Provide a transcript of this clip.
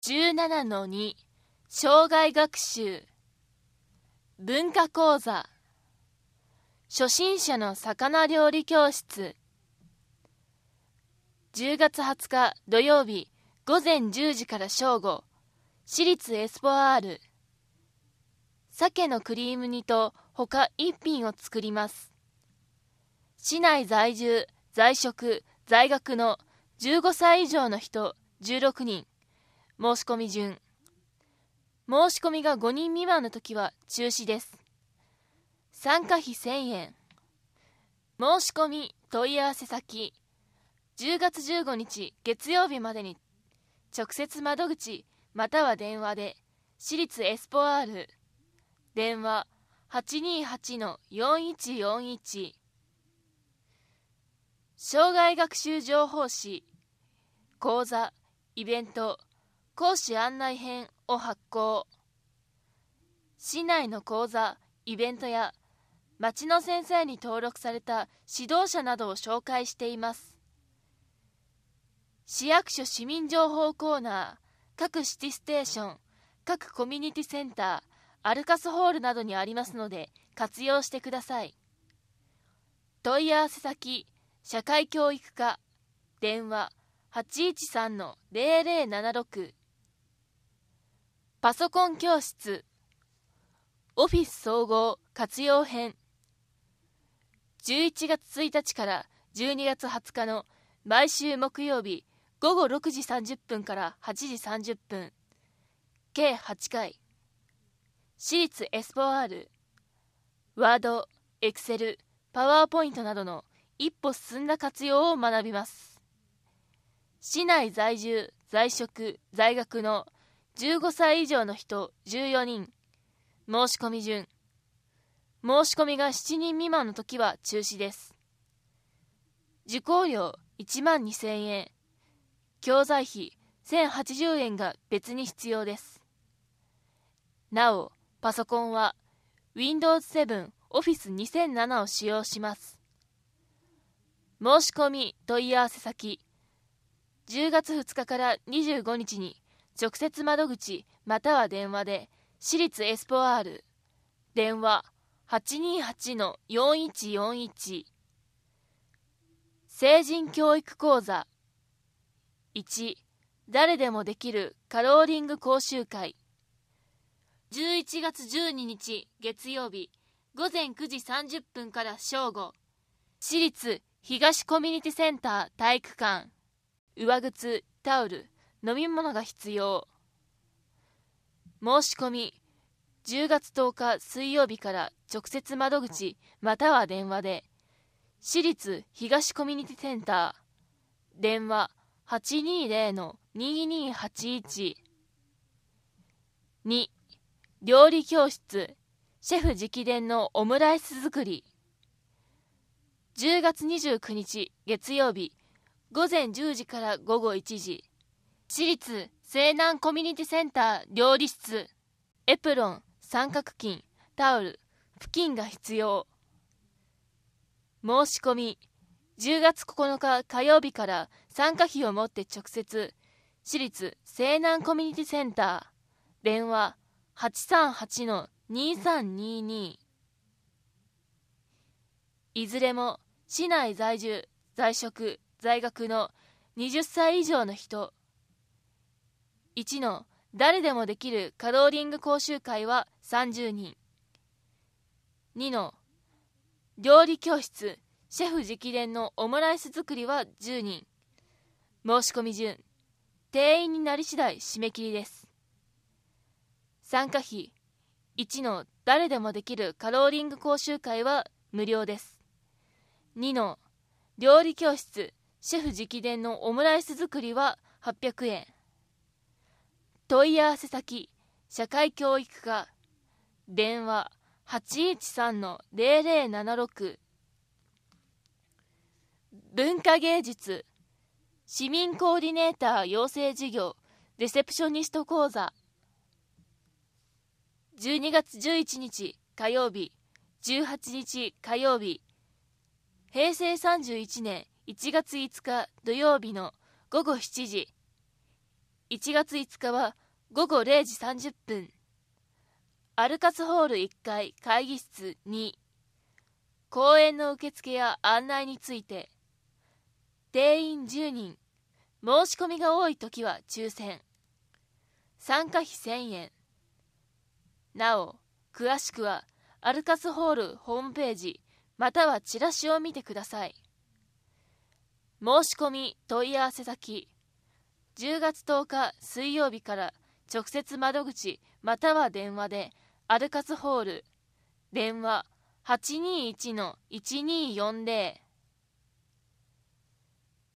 17-2 生涯学習文化講座初心者の魚料理教室10月20日土曜日午前10時から正午私立エスポアール鮭のクリーム煮と他一品を作ります。市内在住在職在学の15歳以上の人16人申し込み順。申し込みが5人未満の時は中止です。参加費1000円。申し込み問い合わせ先10月15日月曜日までに直接窓口または電話で私立エスポアール電話 828-4141 生涯学習情報誌講座イベント講師案内編を発行。市内の講座イベントや町の先生に登録された指導者などを紹介しています。市役所市民情報コーナー各シティステーション各コミュニティセンターアルカスホールなどにありますので活用してください。問い合わせ先社会教育課電話 813-0076 パソコン教室オフィス総合活用編11月1日から12月20日の毎週木曜日午後6時30分から8時30分計8回私立エスポアールワード、エクセル、パワーポイントなどの一歩進んだ活用を学びます。市内在住在職在学の15歳以上の人14人申し込み順。申し込みが7人未満の時は中止です。受講料12,000円教材費1,080円が別に必要です。なおパソコンは Windows 7 Office 2007を使用します。申し込み問い合わせ先10月2日から25日に直接窓口または電話で私立エスポアール電話 828-4141 成人教育講座1誰でもできるカローリング講習会11月12日月曜日午前9時30分から正午私立東コミュニティセンター体育館上靴タオル飲み物が必要。申し込み10月10日水曜日から直接窓口または電話で私立東コミュニティセンター電話 820-2281 2料理教室シェフ直伝のオムライス作り10月29日月曜日午前10時から午後1時私立西南コミュニティセンター料理室エプロン三角巾タオル布巾が必要。申し込み10月9日火曜日から参加費を持って直接私立西南コミュニティセンター電話 838-2322 いずれも市内在住在職在学の20歳以上の人1の誰でもできるカローリング講習会は30人2の料理教室シェフ直伝のオムライス作りは10人申し込み順定員になり次第締め切りです。参加費1の誰でもできるカローリング講習会は無料です。2の料理教室シェフ直伝のオムライス作りは800円。問い合わせ先社会教育課電話 813-0076 文化芸術市民コーディネーター養成事業レセプショニスト講座12月11日火曜日18日火曜日平成31年1月5日土曜日の午後7時 1月5日は午後0時30分。アルカスホール1階会議室2。講演の受付や案内について。定員10人。申し込みが多いときは抽選。参加費1000円。なお、詳しくはアルカスホールホームページまたはチラシを見てください。申し込み問い合わせ先、10月10日水曜日から直接窓口または電話でアルカスホール、電話821-1240